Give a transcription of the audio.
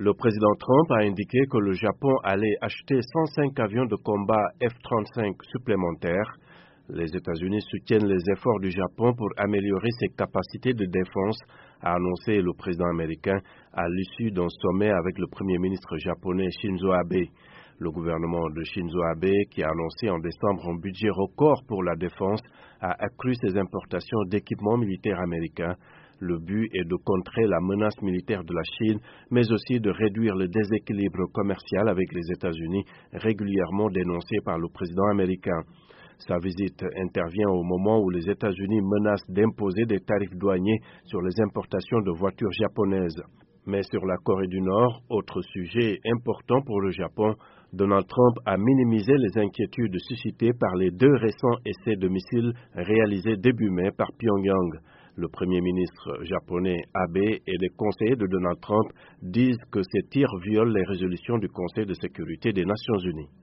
Le président Trump a indiqué que le Japon allait acheter 105 avions de combat F-35 supplémentaires. Les États-Unis soutiennent les efforts du Japon pour améliorer ses capacités de défense, a annoncé le président américain à l'issue d'un sommet avec le premier ministre japonais Shinzo Abe. Le gouvernement de Shinzo Abe, qui a annoncé en décembre un budget record pour la défense, a accru ses importations d'équipements militaires américains. Le but est de contrer la menace militaire de la Chine, mais aussi de réduire le déséquilibre commercial avec les États-Unis, régulièrement dénoncé par le président américain. Sa visite intervient au moment où les États-Unis menacent d'imposer des tarifs douaniers sur les importations de voitures japonaises. Mais sur la Corée du Nord, autre sujet important pour le Japon, Donald Trump a minimisé les inquiétudes suscitées par les 2 récents essais de missiles réalisés début mai par Pyongyang. Le premier ministre japonais Abe et les conseillers de Donald Trump disent que ces tirs violent les résolutions du Conseil de sécurité des Nations unies.